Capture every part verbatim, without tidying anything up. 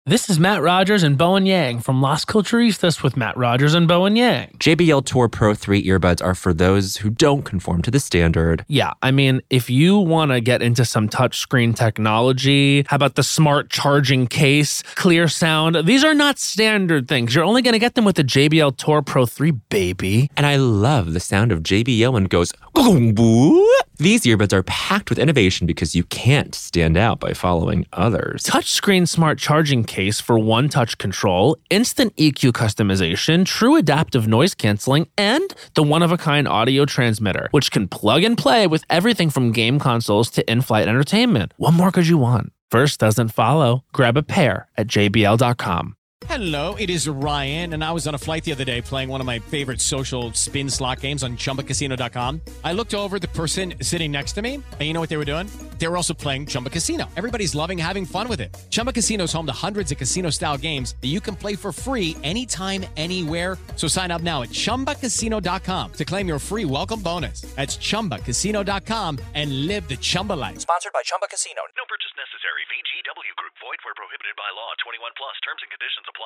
This is Matt Rogers and Bowen Yang from Las Culturistas with Matt Rogers and Bowen Yang. J B L Tour Pro three earbuds are for those who don't conform to the standard. Yeah, I mean, if you want to get into some touchscreen technology, how about the smart charging case, clear sound? These are not standard things. You're only going to get them with the J B L Tour Pro three, baby. And I love the sound of J B L when it goes, "Gong-boo." These earbuds are packed with innovation because you can't stand out by following others. Touchscreen smart charging case for one-touch control, instant E Q customization, true adaptive noise canceling, and the one-of-a-kind audio transmitter, which can plug and play with everything from game consoles to in-flight entertainment. What more could you want? First doesn't follow. Grab a pair at J B L dot com. Hello, it is Ryan, and I was on a flight the other day playing one of my favorite social spin slot games on Chumba Casino dot com. I looked over at the person sitting next to me, and you know what they were doing? They were also playing Chumba Casino. Everybody's loving having fun with it. Chumba Casino is home to hundreds of casino-style games that you can play for free anytime, anywhere. So sign up now at Chumba Casino dot com to claim your free welcome bonus. That's Chumba Casino dot com and live the Chumba life. Sponsored by Chumba Casino. No purchase necessary. V G W Group. Void where prohibited by law. twenty-one plus. Terms and conditions apply.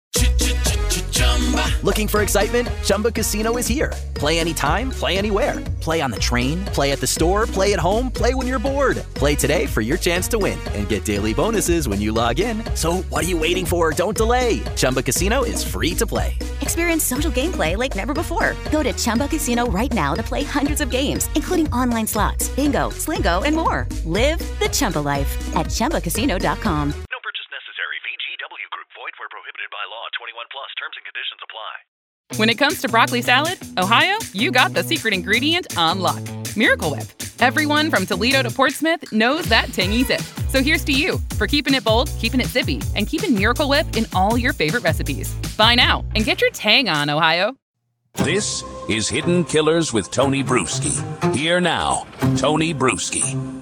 Looking for excitement? Chumba Casino is here. Play anytime, play anywhere. Play on the train, play at the store, play at home, play when you're bored. Play today for your chance to win and get daily bonuses when you log in. So what are you waiting for? Don't delay. Chumba Casino is free to play. Experience social gameplay like never before. Go to Chumba Casino right now to play hundreds of games, including online slots, bingo, Slingo, and more. Live the Chumba life at Chumba Casino dot com. No purchase necessary. V G W Group. Void where prohibited by law. twenty-one plus. Terms and conditions apply. When it comes to broccoli salad, Ohio, you got the secret ingredient on lock. Miracle Whip. Everyone from Toledo to Portsmouth knows that tangy zip. So here's to you for keeping it bold, keeping it zippy, and keeping Miracle Whip in all your favorite recipes. Buy now and get your tang on, Ohio. This is Hidden Killers with Tony Bruschi. Here now, Tony Bruschi.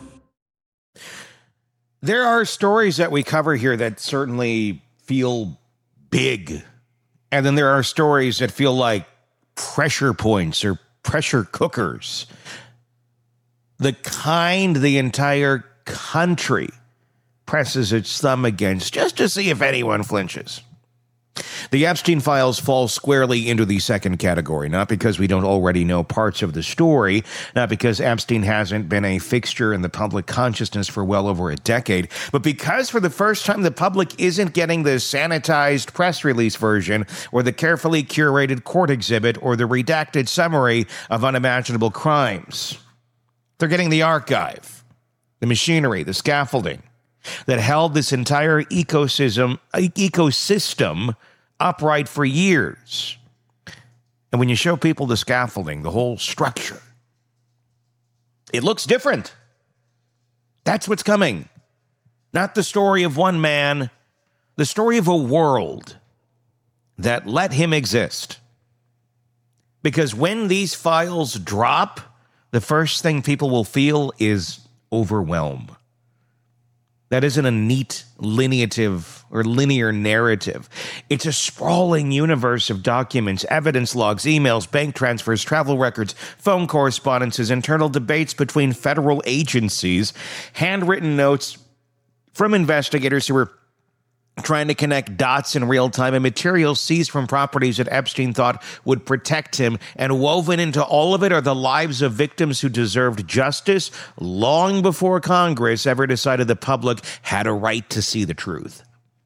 There are stories that we cover here that certainly feel big. And then there are stories that feel like pressure points or pressure cookers. The kind the entire country presses its thumb against just to see if anyone flinches. The Epstein files fall squarely into the second category, not because we don't already know parts of the story, not because Epstein hasn't been a fixture in the public consciousness for well over a decade, but because for the first time the public isn't getting the sanitized press release version or the carefully curated court exhibit or the redacted summary of unimaginable crimes. They're getting the archive, the machinery, the scaffolding that held this entire ecosystem ecosystem upright for years. And when you show people the scaffolding, the whole structure, it looks different. That's what's coming. Not the story of one man, the story of a world that let him exist. Because when these files drop, the first thing people will feel is overwhelm. That isn't a neat lineative or linear narrative. It's a sprawling universe of documents, evidence logs, emails, bank transfers, travel records, phone correspondences, internal debates between federal agencies, handwritten notes from investigators who were trying to connect dots in real time, and materials seized from properties that Epstein thought would protect him. And woven into all of it are the lives of victims who deserved justice long before Congress ever decided the public had a right to see the truth.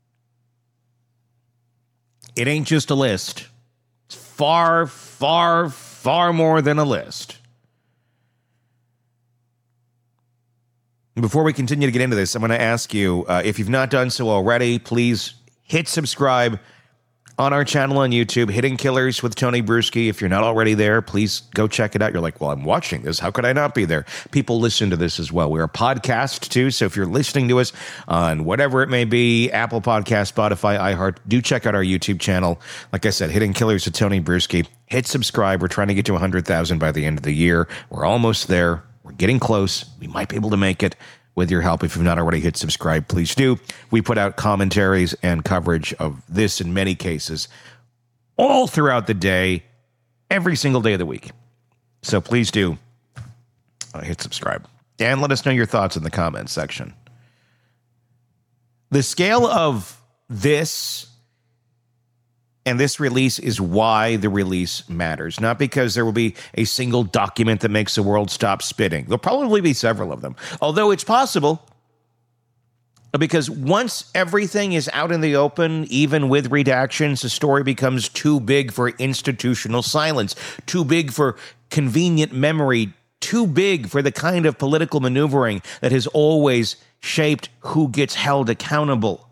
It ain't just a list. It's far, far, far more than a list. Before we continue to get into this, I'm going to ask you, uh, if you've not done so already, please hit subscribe on our channel on YouTube, Hidden Killers with Tony Bruschi. If you're not already there, please go check it out. You're like, well, I'm watching this. How could I not be there? People listen to this as well. We're a podcast, too, so if you're listening to us on whatever it may be, Apple Podcast, Spotify, iHeart, do check out our YouTube channel. Like I said, Hidden Killers with Tony Bruschi. Hit subscribe. We're trying to get to one hundred thousand by the end of the year. We're almost there. We're getting close. We might be able to make it with your help. If you've not already hit subscribe, please do. We put out commentaries and coverage of this in many cases all throughout the day, every single day of the week. So please do uh, hit subscribe. And let us know your thoughts in the comments section. The scale of this and this release is why the release matters. Not because there will be a single document that makes the world stop spinning. There'll probably be several of them. Although it's possible, because once everything is out in the open, even with redactions, the story becomes too big for institutional silence, too big for convenient memory, too big for the kind of political maneuvering that has always shaped who gets held accountable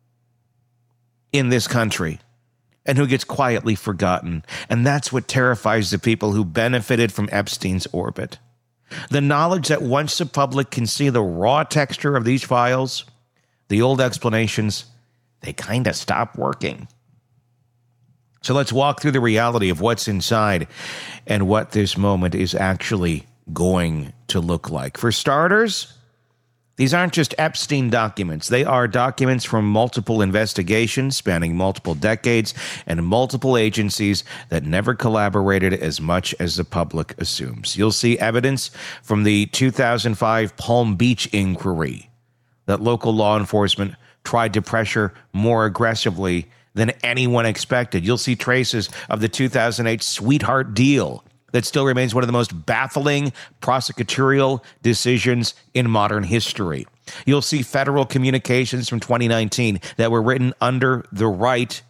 in this country and who gets quietly forgotten. And that's what terrifies the people who benefited from Epstein's orbit. The knowledge that once the public can see the raw texture of these files, the old explanations, they kind of stop working. So let's walk through the reality of what's inside and what this moment is actually going to look like. For starters, these aren't just Epstein documents. They are documents from multiple investigations spanning multiple decades and multiple agencies that never collaborated as much as the public assumes. You'll see evidence from the two thousand five Palm Beach inquiry that local law enforcement tried to pressure more aggressively than anyone expected. You'll see traces of the two thousand eight Sweetheart deal that still remains one of the most baffling prosecutorial decisions in modern history. You'll see federal communications from twenty nineteen that were written under the right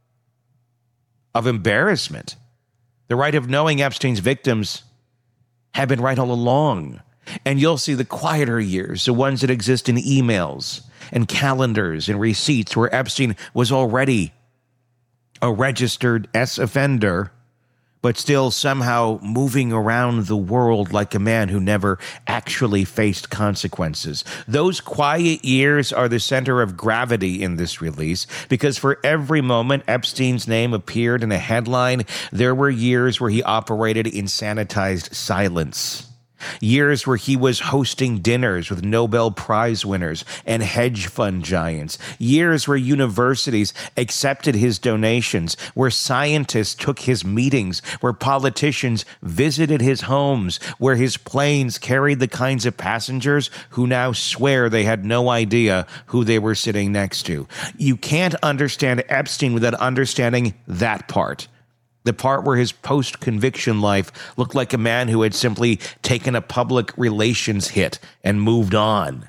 of embarrassment, the right of knowing Epstein's victims have been right all along. And you'll see the quieter years, the ones that exist in emails and calendars and receipts where Epstein was already a registered S offender, but still somehow moving around the world like a man who never actually faced consequences. Those quiet years are the center of gravity in this release, because for every moment Epstein's name appeared in a headline, there were years where he operated in sanitized silence. Years where he was hosting dinners with Nobel Prize winners and hedge fund giants. Years where universities accepted his donations, where scientists took his meetings, where politicians visited his homes, where his planes carried the kinds of passengers who now swear they had no idea who they were sitting next to. You can't understand Epstein without understanding that part. The part where his post-conviction life looked like a man who had simply taken a public relations hit and moved on.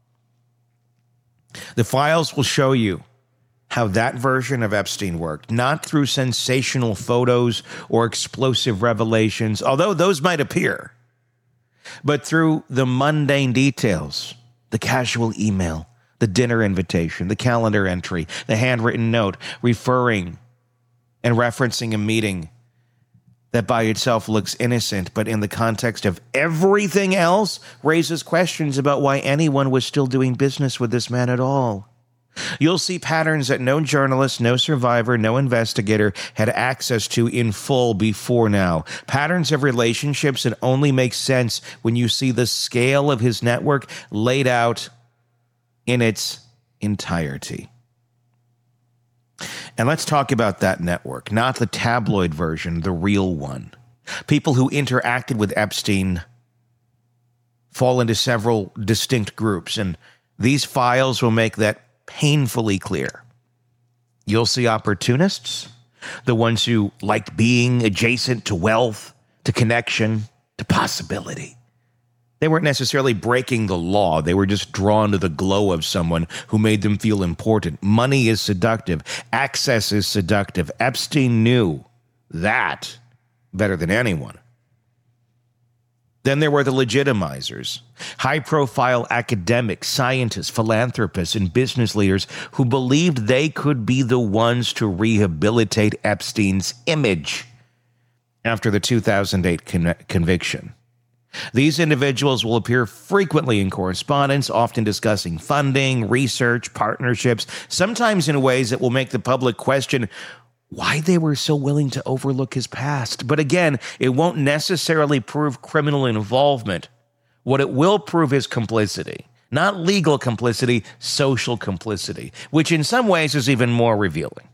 The files will show you how that version of Epstein worked, not through sensational photos or explosive revelations, although those might appear, but through the mundane details, the casual email, the dinner invitation, the calendar entry, the handwritten note referring and referencing a meeting that by itself looks innocent, but in the context of everything else raises questions about why anyone was still doing business with this man at all. You'll see patterns that no journalist, no survivor, no investigator had access to in full before now. Patterns of relationships that only make sense when you see the scale of his network laid out in its entirety. And let's talk about that network, not the tabloid version, the real one. People who interacted with Epstein fall into several distinct groups, and these files will make that painfully clear. You'll see opportunists, the ones who liked being adjacent to wealth, to connection, to possibility. They weren't necessarily breaking the law. They were just drawn to the glow of someone who made them feel important. Money is seductive. Access is seductive. Epstein knew that better than anyone. Then there were the legitimizers, high-profile academics, scientists, philanthropists, and business leaders who believed they could be the ones to rehabilitate Epstein's image after the two thousand eight con- conviction. These individuals will appear frequently in correspondence, often discussing funding, research, partnerships, sometimes in ways that will make the public question why they were so willing to overlook his past. But again, it won't necessarily prove criminal involvement. What it will prove is complicity. Not legal complicity, social complicity, which in some ways is even more revealing.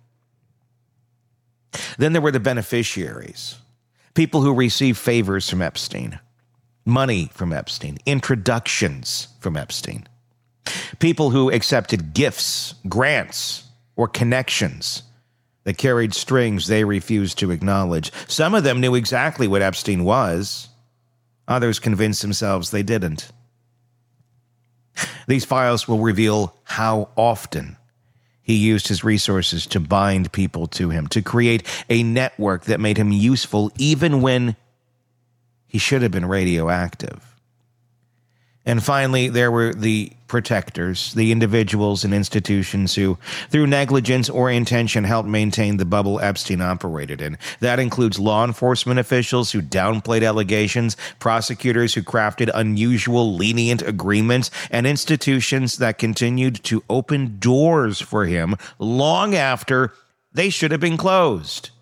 Then there were the beneficiaries, people who received favors from Epstein, money from Epstein, introductions from Epstein, people who accepted gifts, grants, or connections that carried strings they refused to acknowledge. Some of them knew exactly what Epstein was. Others convinced themselves they didn't. These files will reveal how often he used his resources to bind people to him, to create a network that made him useful even when he should have been radioactive. And finally, there were the protectors, the individuals and institutions who, through negligence or intention, helped maintain the bubble Epstein operated in. That includes law enforcement officials who downplayed allegations, prosecutors who crafted unusual, lenient agreements, and institutions that continued to open doors for him long after they should have been closed.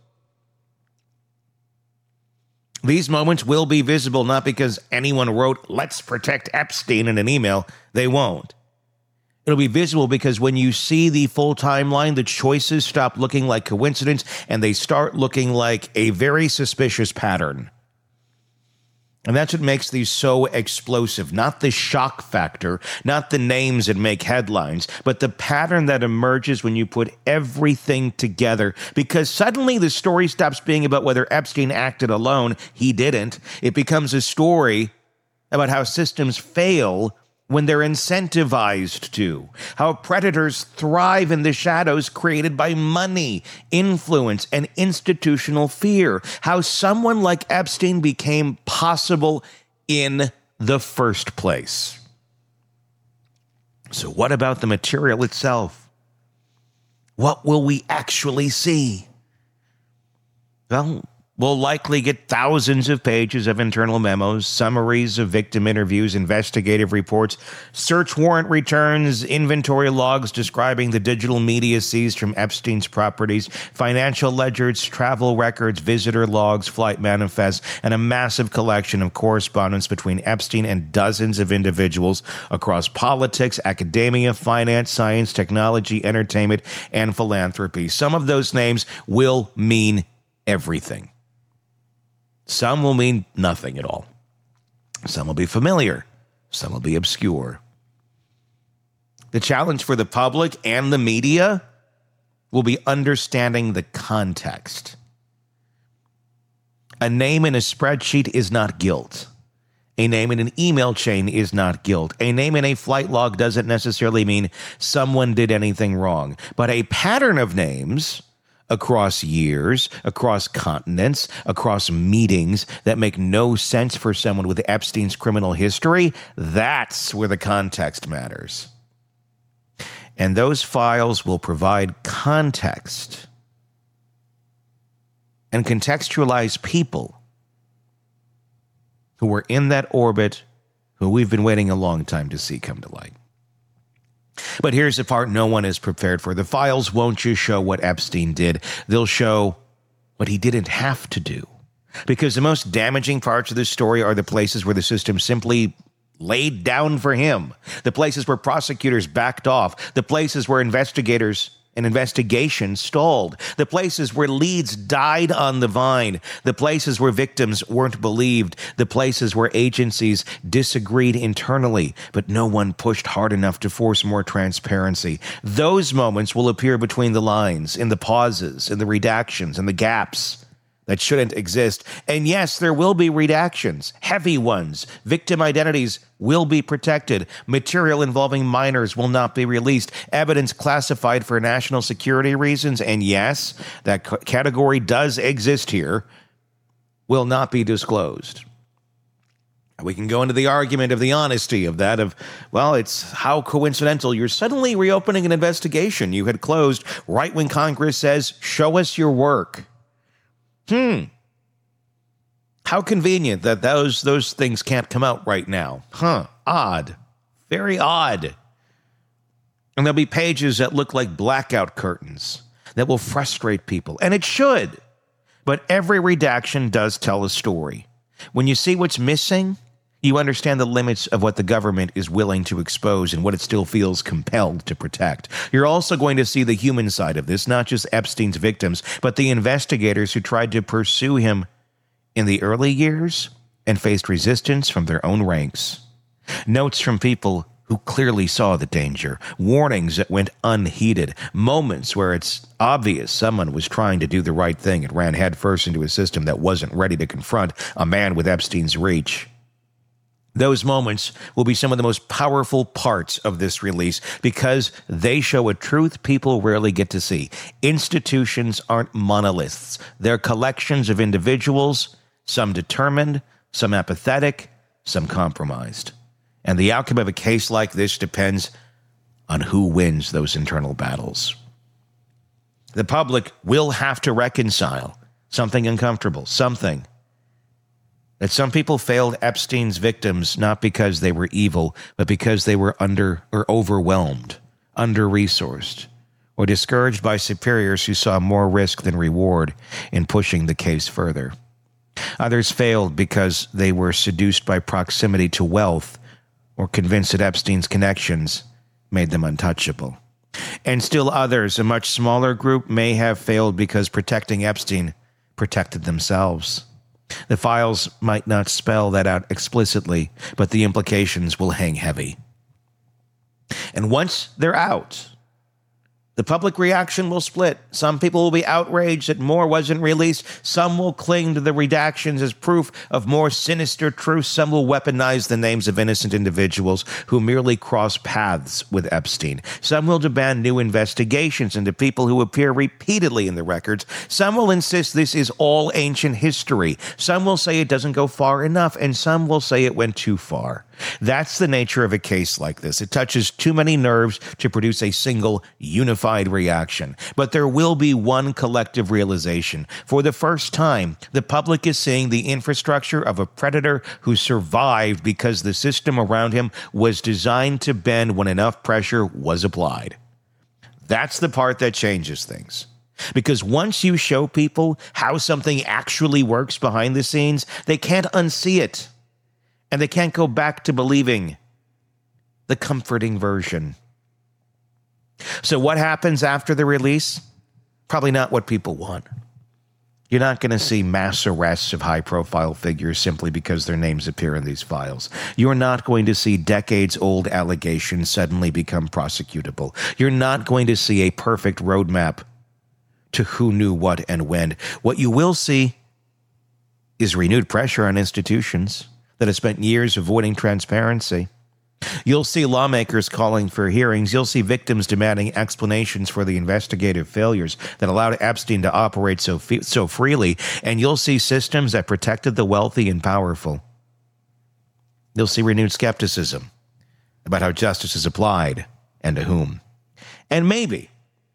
These moments will be visible not because anyone wrote, "Let's protect Epstein" in an email. They won't. It'll be visible because when you see the full timeline, the choices stop looking like coincidence and they start looking like a very suspicious pattern. And that's what makes these so explosive. Not the shock factor, not the names that make headlines, but the pattern that emerges when you put everything together. Because suddenly the story stops being about whether Epstein acted alone. He didn't. It becomes a story about how systems fail when they're incentivized to, how predators thrive in the shadows created by money, influence, and institutional fear, how someone like Epstein became possible in the first place. So what about the material itself? What will we actually see? Well, we'll likely get thousands of pages of internal memos, summaries of victim interviews, investigative reports, search warrant returns, inventory logs describing the digital media seized from Epstein's properties, financial ledgers, travel records, visitor logs, flight manifests, and a massive collection of correspondence between Epstein and dozens of individuals across politics, academia, finance, science, technology, entertainment, and philanthropy. Some of those names will mean everything. Some will mean nothing at all. Some will be familiar. Some will be obscure. The challenge for the public and the media will be understanding the context. A name in a spreadsheet is not guilt. A name in an email chain is not guilt. A name in a flight log doesn't necessarily mean someone did anything wrong. But a pattern of names across years, across continents, across meetings that make no sense for someone with Epstein's criminal history, that's where the context matters. And those files will provide context and contextualize people who were in that orbit, who we've been waiting a long time to see come to light. But here's the part no one is prepared for. The files won't just show what Epstein did. They'll show what he didn't have to do. Because the most damaging parts of this story are the places where the system simply laid down for him. The places where prosecutors backed off. The places where investigators and investigations stalled. The places where leads died on the vine. The places where victims weren't believed. The places where agencies disagreed internally, but no one pushed hard enough to force more transparency. Those moments will appear between the lines, in the pauses, in the redactions, in the gaps that shouldn't exist. And yes, there will be redactions, heavy ones. Victim identities will be protected. Material involving minors will not be released. Evidence classified for national security reasons, and yes, that c- category does exist here, will not be disclosed. We can go into the argument of the honesty of that, of, well, it's how coincidental. You're suddenly reopening an investigation you had closed right when Congress says, show us your work. Hmm. How convenient that those those things can't come out right now. Huh. Odd. Very odd. And there'll be pages that look like blackout curtains that will frustrate people. And it should. But every redaction does tell a story. When you see what's missing, you understand the limits of what the government is willing to expose and what it still feels compelled to protect. You're also going to see the human side of this, not just Epstein's victims, but the investigators who tried to pursue him in the early years and faced resistance from their own ranks. Notes from people who clearly saw the danger, warnings that went unheeded, moments where it's obvious someone was trying to do the right thing and ran headfirst into a system that wasn't ready to confront a man with Epstein's reach. Those moments will be some of the most powerful parts of this release because they show a truth people rarely get to see. Institutions aren't monoliths. They're collections of individuals, some determined, some apathetic, some compromised. And the outcome of a case like this depends on who wins those internal battles. The public will have to reconcile something uncomfortable, something that some people failed Epstein's victims not because they were evil, but because they were under or overwhelmed, under-resourced, or discouraged by superiors who saw more risk than reward in pushing the case further. Others failed because they were seduced by proximity to wealth or convinced that Epstein's connections made them untouchable. And still others, a much smaller group, may have failed because protecting Epstein protected themselves. The files might not spell that out explicitly, but the implications will hang heavy. And once they're out, the public reaction will split. Some people will be outraged that more wasn't released. Some will cling to the redactions as proof of more sinister truths. Some will weaponize the names of innocent individuals who merely cross paths with Epstein. Some will demand new investigations into people who appear repeatedly in the records. Some will insist this is all ancient history. Some will say it doesn't go far enough, and some will say it went too far. That's the nature of a case like this. It touches too many nerves to produce a single unified reaction. But there will be one collective realization. For the first time, the public is seeing the infrastructure of a predator who survived because the system around him was designed to bend when enough pressure was applied. That's the part that changes things. Because once you show people how something actually works behind the scenes, they can't unsee it. And they can't go back to believing the comforting version. So what happens after the release? Probably not what people want. You're not going to see mass arrests of high-profile figures simply because their names appear in these files. You're not going to see decades-old allegations suddenly become prosecutable. You're not going to see a perfect roadmap to who knew what and when. What you will see is renewed pressure on institutions that have spent years avoiding transparency. You'll see lawmakers calling for hearings. You'll see victims demanding explanations for the investigative failures that allowed Epstein to operate so fe- so freely. And you'll see systems that protected the wealthy and powerful. You'll see renewed skepticism about how justice is applied and to whom. And maybe,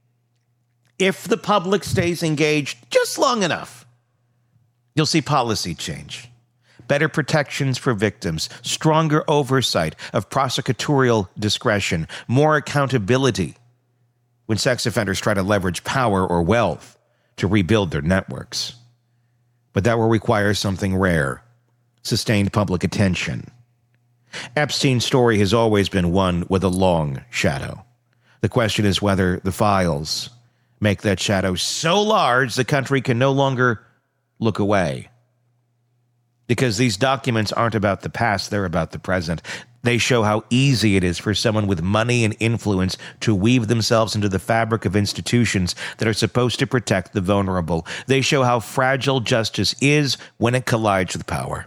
if the public stays engaged just long enough, you'll see policy change. Better protections for victims, stronger oversight of prosecutorial discretion, more accountability when sex offenders try to leverage power or wealth to rebuild their networks. But that will require something rare, sustained public attention. Epstein's story has always been one with a long shadow. The question is whether the files make that shadow so large the country can no longer look away. Because these documents aren't about the past, they're about the present. They show how easy it is for someone with money and influence to weave themselves into the fabric of institutions that are supposed to protect the vulnerable. They show how fragile justice is when it collides with power.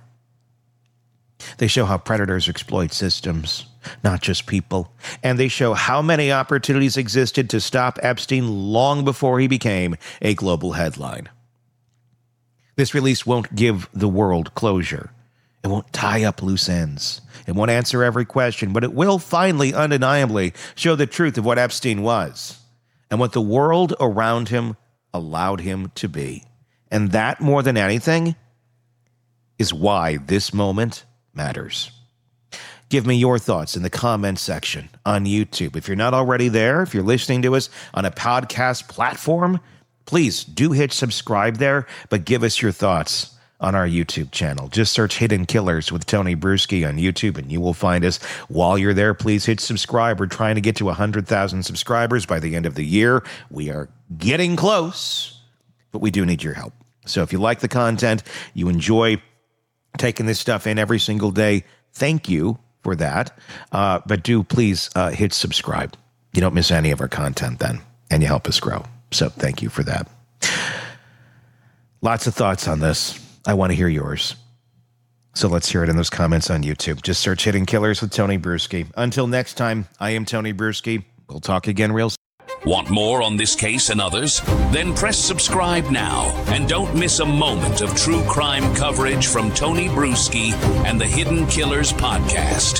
They show how predators exploit systems, not just people. And they show how many opportunities existed to stop Epstein long before he became a global headline. This release won't give the world closure. It won't tie up loose ends. It won't answer every question, but it will finally, undeniably, show the truth of what Epstein was and what the world around him allowed him to be. And that, more than anything, is why this moment matters. Give me your thoughts in the comments section on YouTube. If you're not already there, if you're listening to us on a podcast platform, please do hit subscribe there, but give us your thoughts on our YouTube channel. Just search Hidden Killers with Tony Bruschi on YouTube and you will find us. While you're there, please hit subscribe. We're trying to get to one hundred thousand subscribers by the end of the year. We are getting close, but we do need your help. So if you like the content, you enjoy taking this stuff in every single day, thank you for that. Uh, but do please uh, hit subscribe. You don't miss any of our content then, and you help us grow. So thank you for that. Lots of thoughts on this. I want to hear yours. So let's hear it in those comments on YouTube. Just search Hidden Killers with Tony Bruschi. Until next time, I am Tony Bruschi. We'll talk again real soon. Want more on this case and others? Then press subscribe now and don't miss a moment of true crime coverage from Tony Bruschi and the Hidden Killers podcast.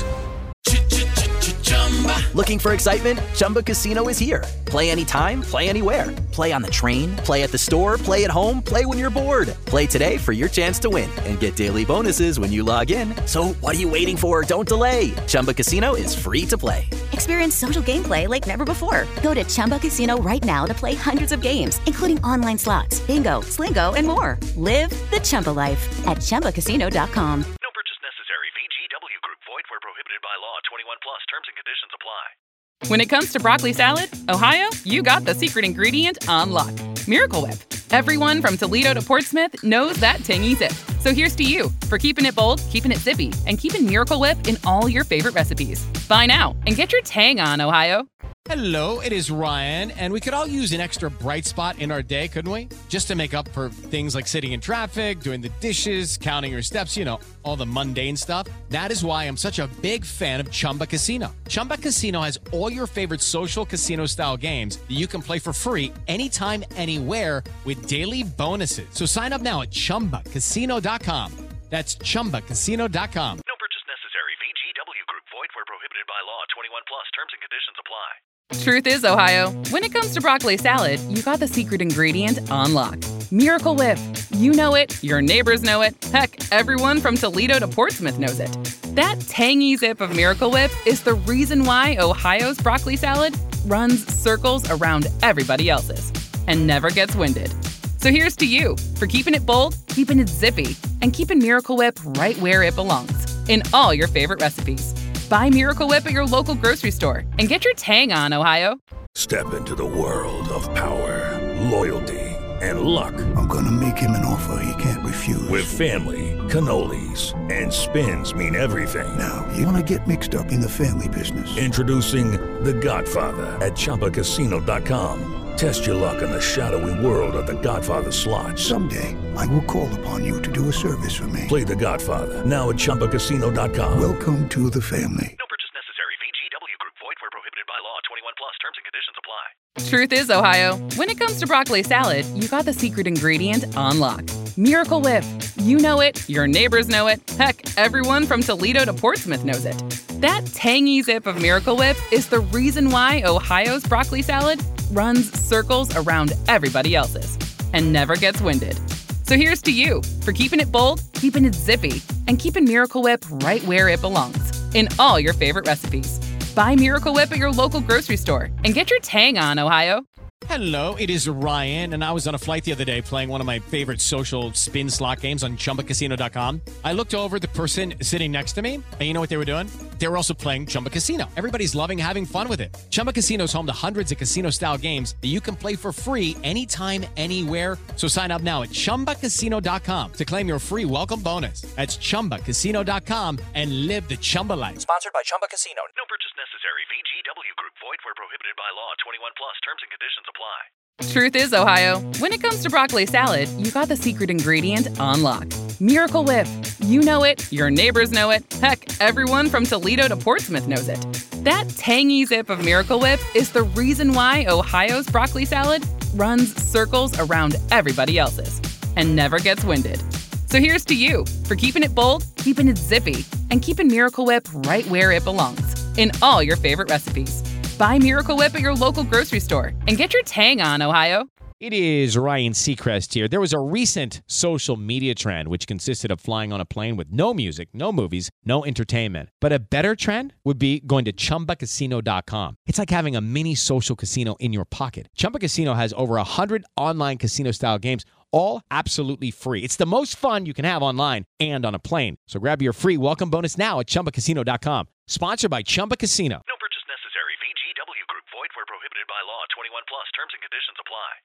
Looking for excitement? Chumba Casino is here. Play anytime, play anywhere. Play on the train, play at the store, play at home, play when you're bored. Play today for your chance to win and get daily bonuses when you log in. So what are you waiting for? Don't delay. Chumba Casino is free to play. Experience social gameplay like never before. Go to Chumba Casino right now to play hundreds of games, including online slots, bingo, Slingo, and more. Live the Chumba life at Chumba Casino dot com. No purchase necessary. V G W Group. Void where prohibited by law. twenty-one plus. Terms and conditions apply. When it comes to broccoli salad, Ohio, you got the secret ingredient on lock. Miracle Whip. Everyone from Toledo to Portsmouth knows that tangy zip. So here's to you for keeping it bold, keeping it zippy, and keeping Miracle Whip in all your favorite recipes. Buy now and get your tang on, Ohio. Hello, it is Ryan, and we could all use an extra bright spot in our day, couldn't we? Just to make up for things like sitting in traffic, doing the dishes, counting your steps, you know, all the mundane stuff. That is why I'm such a big fan of Chumba Casino. Chumba Casino has all your favorite social casino-style games that you can play for free anytime, anywhere with daily bonuses. So sign up now at Chumba Casino dot com. That's Chumba Casino dot com. No purchase necessary. V G W Group. Void where prohibited by law. twenty-one plus. Terms and conditions apply. Truth is, Ohio, when it comes to broccoli salad, you got the secret ingredient on lock. Miracle Whip. You know it, your neighbors know it, heck, everyone from Toledo to Portsmouth knows it. That tangy zip of Miracle Whip is the reason why Ohio's broccoli salad runs circles around everybody else's and never gets winded. So here's to you for keeping it bold, keeping it zippy, and keeping Miracle Whip right where it belongs, in all your favorite recipes. Buy Miracle Whip at your local grocery store and get your tang on, Ohio. Step into the world of power, loyalty, and luck. I'm gonna make him an offer he can't refuse. With family, cannolis, and spins mean everything. Now, you wanna get mixed up in the family business. Introducing The Godfather at Chumba Casino dot com. Test your luck in the shadowy world of The Godfather slot. Someday, I will call upon you to do a service for me. Play The Godfather now at Chumba Casino dot com. Welcome to the family. No purchase necessary. V G W Group. Void where prohibited by law. twenty-one plus. Terms and conditions apply. Truth is, Ohio, when it comes to broccoli salad, you got the secret ingredient on lock. Miracle Whip. You know it, your neighbors know it, heck, everyone from Toledo to Portsmouth knows it. That tangy zip of Miracle Whip is the reason why Ohio's broccoli salad runs circles around everybody else's and never gets winded. So here's to you for keeping it bold, keeping it zippy, and keeping Miracle Whip right where it belongs, in all your favorite recipes. Buy Miracle Whip at your local grocery store and get your tang on, Ohio. Hello, it is Ryan, and I was on a flight the other day playing one of my favorite social spin slot games on Chumba Casino dot com. I looked over at the person sitting next to me, and you know what they were doing? They were also playing Chumba Casino. Everybody's loving having fun with it. Chumba Casino is home to hundreds of casino-style games that you can play for free anytime, anywhere. So sign up now at Chumba Casino dot com to claim your free welcome bonus. That's Chumba Casino dot com and live the Chumba life. Sponsored by Chumba Casino. No purchase necessary. V G W Group. Void where prohibited by law. twenty-one plus. Terms and conditions apply. Truth is, Ohio, when it comes to broccoli salad, you got the secret ingredient on lock. Miracle Whip. You know it, your neighbors know it, heck, everyone from Toledo to Portsmouth knows it. That tangy zip of Miracle Whip is the reason why Ohio's broccoli salad runs circles around everybody else's and never gets winded. So here's to you for keeping it bold, keeping it zippy, and keeping Miracle Whip right where it belongs, in all your favorite recipes. Buy Miracle Whip at your local grocery store and get your tang on, Ohio. It is Ryan Seacrest here. There was a recent social media trend which consisted of flying on a plane with no music, no movies, no entertainment. But a better trend would be going to Chumba Casino dot com. It's like having a mini social casino in your pocket. Chumba Casino has over one hundred online casino-style games, all absolutely free. It's the most fun you can have online and on a plane. So grab your free welcome bonus now at Chumba Casino dot com. Sponsored by Chumba Casino. No purchase necessary. V G W Group. Void where prohibited by law. twenty-one plus. Terms and conditions apply.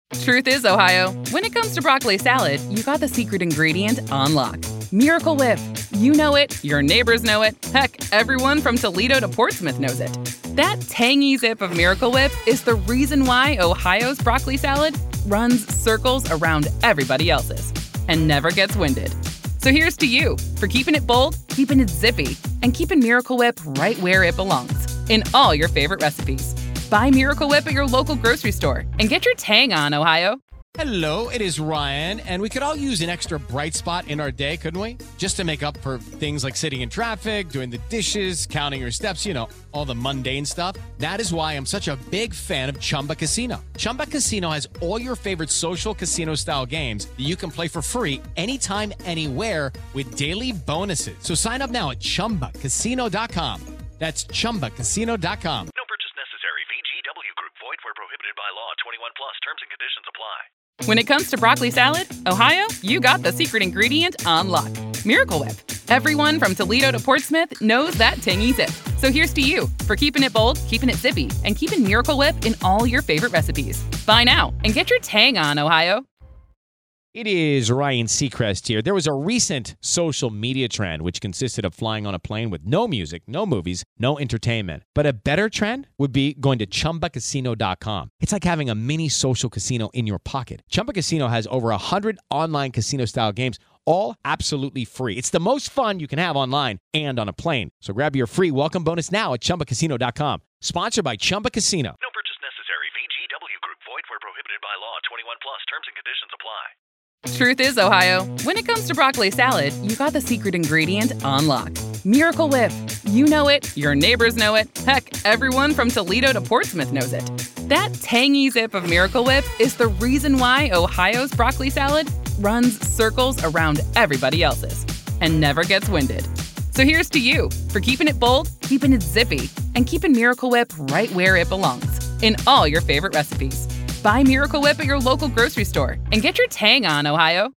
Truth is, Ohio, when it comes to broccoli salad, you got the secret ingredient on lock. Miracle Whip. You know it, your neighbors know it, heck, everyone from Toledo to Portsmouth knows it. That tangy zip of Miracle Whip is the reason why Ohio's broccoli salad runs circles around everybody else's and never gets winded. So here's to you for keeping it bold, keeping it zippy, and keeping Miracle Whip right where it belongs, in all your favorite recipes. Buy Miracle Whip at your local grocery store and get your tang on, Ohio. Hello, it is Ryan, and we could all use an extra bright spot in our day, couldn't we? Just to make up for things like sitting in traffic, doing the dishes, counting your steps, you know, all the mundane stuff. That is why I'm such a big fan of Chumba Casino. Chumba Casino has all your favorite social casino-style games that you can play for free anytime, anywhere with daily bonuses. So sign up now at chumba casino dot com. That's chumba casino dot com. No purchase necessary. V G W Group. Void where prohibited by law. twenty-one plus. Terms and conditions apply. When it comes to broccoli salad, Ohio, you got the secret ingredient on lock. Miracle Whip. Everyone from Toledo to Portsmouth knows that tangy zip. So here's to you for keeping it bold, keeping it zippy, and keeping Miracle Whip in all your favorite recipes. Buy now and get your tang on, Ohio. It is Ryan Seacrest here. There was a recent social media trend which consisted of flying on a plane with no music, no movies, no entertainment. But a better trend would be going to chumba casino dot com. It's like having a mini social casino in your pocket. Chumba Casino has over one hundred online casino-style games, all absolutely free. It's the most fun you can have online and on a plane. So grab your free welcome bonus now at chumba casino dot com. Sponsored by Chumba Casino. No purchase necessary. V G W Group. Void where prohibited by law. twenty-one plus. Terms and conditions apply. Truth is, Ohio, when it comes to broccoli salad, you got the secret ingredient on lock. Miracle Whip. You know it, your neighbors know it, heck, everyone from Toledo to Portsmouth knows it. That tangy zip of Miracle Whip is the reason why Ohio's broccoli salad runs circles around everybody else's and never gets winded. So here's to you for keeping it bold, keeping it zippy, and keeping Miracle Whip right where it belongs, in all your favorite recipes. Buy Miracle Whip at your local grocery store and get your tang on, Ohio.